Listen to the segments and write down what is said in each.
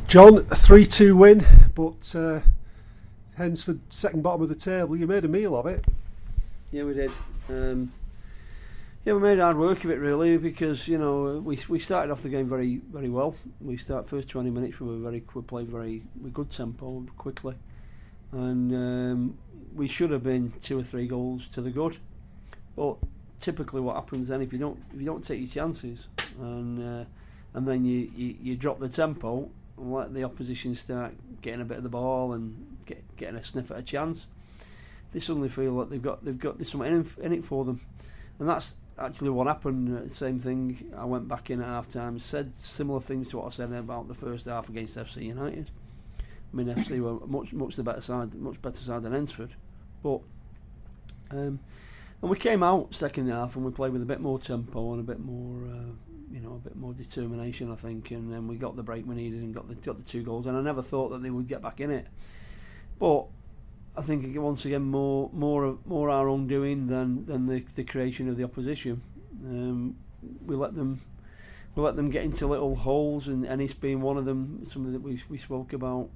John, a 3-2 win, but hence for second bottom of the table. You made a meal of it. Yeah, we did. We made hard work of it really, because we started off the game very very well. We start first 20 minutes we played with good tempo quickly, and we should have been 2 or 3 goals to the good. But typically, what happens then if you don't take your chances and then you drop the tempo and let the opposition start getting a bit of the ball and getting a sniff at a chance, they suddenly feel like there's something in it for them, and that's actually what happened. Same thing. I went back in at half time, said similar things to what I said about the first half against FC United. I mean, FC were much better side than Ensford, but and we came out second half and we played with a bit more tempo and a bit more determination, I think, and then we got the break we needed and got the 2 goals. And I never thought that they would get back in it, but I think once again more our own doing than the creation of the opposition. We let them get into little holes, and Ennis being one of them, something that we spoke about.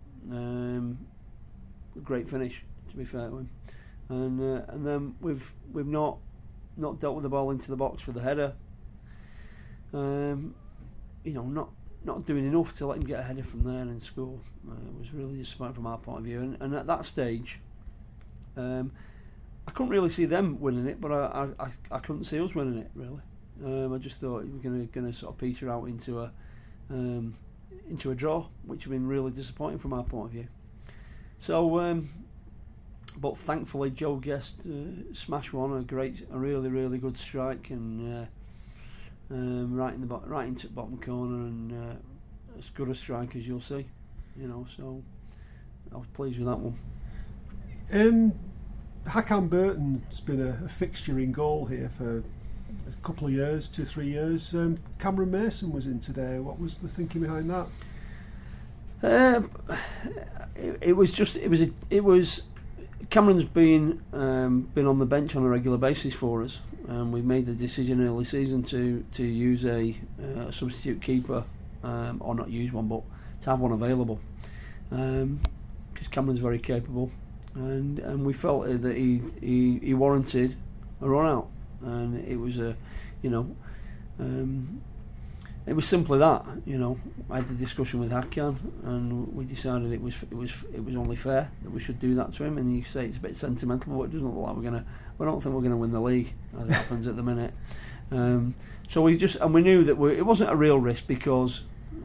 Great finish, to be fair to him, and then we've not dealt with the ball into the box for the header. Not doing enough to let him get a header from there and score. It was really disappointing from our point of view, and at that stage, I couldn't really see them winning it, but I couldn't see us winning it really. I just thought we were going to sort of peter out into a draw, which would have been really disappointing from our point of view. So, but thankfully Joe Guest smashed one, a really really good strike, and right into the bottom corner, and as good a strike as you'll see, So I was pleased with that one. Hakan Burton's been a fixture in goal here for a couple of years, 2-3 years. Cameron Mason was in today. What was the thinking behind that? It was Cameron's been on the bench on a regular basis for us, and we made the decision early season to use a substitute keeper, or not use one, but to have one available, because Cameron's very capable, and we felt that he warranted a run out, and it was it was simply that. I had the discussion with Hakan, and we decided it was only fair that we should do that to him. And you say it's a bit sentimental, but it doesn't look like we don't think we're gonna win the league as it happens at the minute. So we knew that it wasn't a real risk, because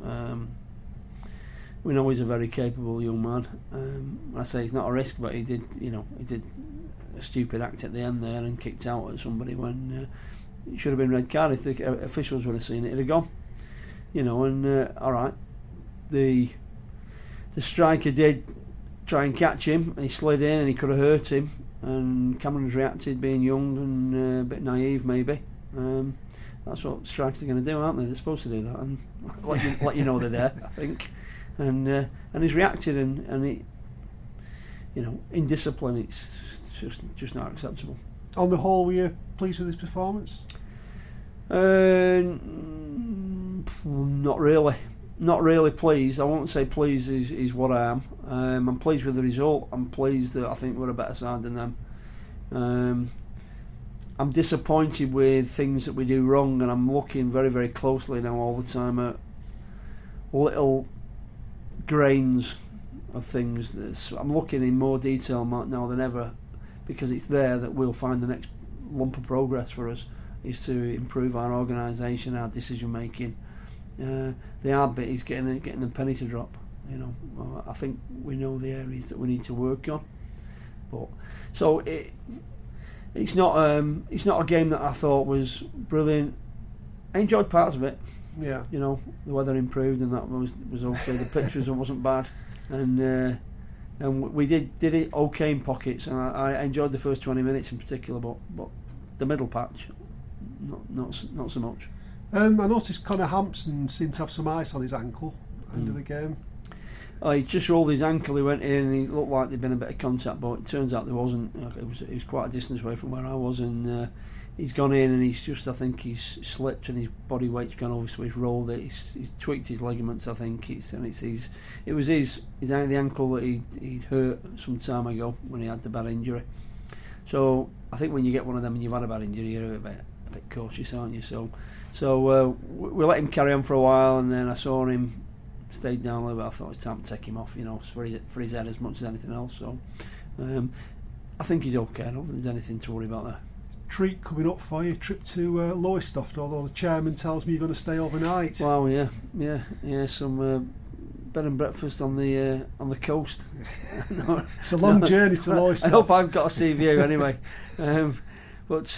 we know he's a very capable young man. I say it's not a risk, but he did a stupid act at the end there and kicked out at somebody when it should have been red card. If the officials would have seen it, it'd have gone. All right, the striker did try and catch him, and he slid in and he could have hurt him, and Cameron's reacted, being young and a bit naive maybe. That's what strikers are going to do, aren't they? They're supposed to do that and let you know they're there, I think. And he's reacted, and he, in discipline, it's just not acceptable. On the whole, were you pleased with his performance? Not really pleased. I won't say pleased is what I am. I'm pleased with the result. I'm pleased that I think we're a better side than them. I'm disappointed with things that we do wrong, and I'm looking very very closely now all the time at little grains of things. I'm looking in more detail now than ever, because it's there that we'll find the next lump of progress for us, is to improve our organisation, our decision making. The hard bit is getting the penny to drop. I think we know the areas that we need to work on. But so it's not a game that I thought was brilliant. I enjoyed parts of it. Yeah. The weather improved and that was okay. The pictures wasn't bad, and we did it okay in pockets, and I enjoyed the first 20 minutes in particular, but the middle patch, not so much. I noticed Connor Hampson seemed to have some ice on his ankle end of the game. He just rolled his ankle. He went in and he looked like there'd been a bit of contact, but it turns out there wasn't. It was quite a distance away from where I was, and he's gone in and I think he's slipped and his body weight's gone over, so he's rolled it. He's tweaked his ligaments, I think. It was the ankle that he'd hurt some time ago when he had the bad injury. So I think when you get one of them and you've had a bad injury, you're a bit cautious, aren't you? So we let him carry on for a while, and then I saw him stayed down a little bit. I thought it was time to take him off, for his head as much as anything else. So I think he's okay. I don't think there's anything to worry about there. Treat coming up for you, trip to Lowestoft, although the chairman tells me you're going to stay overnight. Wow, yeah, some bed and breakfast on the coast. No, it's a long journey to Lowestoft. I hope I've got a sea view anyway. But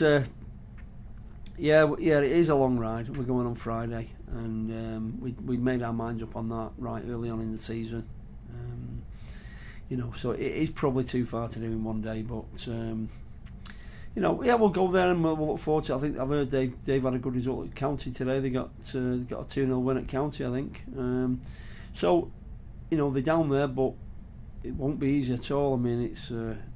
it is a long ride. We're going on Friday, and we made our minds up on that right early on in the season. So it is probably too far to do in one day, but we'll go there and we'll look forward to it. I think I've heard they've had a good result at County today. They got a 2-0 win at County, I think. So they're down there, but it won't be easy at all. I mean, it's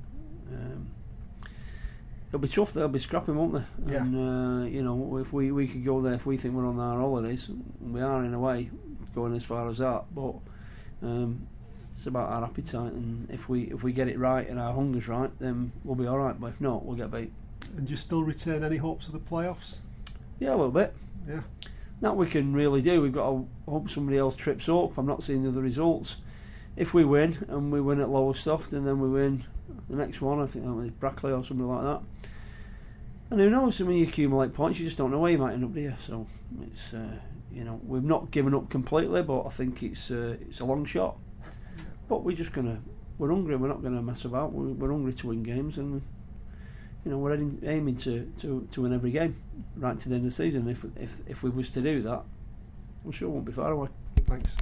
it'll be tough. They'll be scrapping, won't they? Yeah. And if we could go there, if we think we're on our holidays, we are in a way going as far as that. But it's about our appetite, and if we get it right and our hunger's right, then we'll be all right. But if not, we'll get beat. And do you still retain any hopes of the playoffs? Yeah, a little bit. Yeah. That we can really do. We've got to hope somebody else trips up. I'm not seeing the other results. If we win, and we win at Lowestoft, and then we win the next one, I think it's Brackley or something like that. And who knows? I mean, you accumulate points, you just don't know where you might end up, do you? So it's we've not given up completely, but I think it's a long shot. But we're hungry. We're not going to mess about. We're hungry to win games, and we're aiming to win every game right to the end of the season. If we was to do that, we sure won't be far away. Thanks.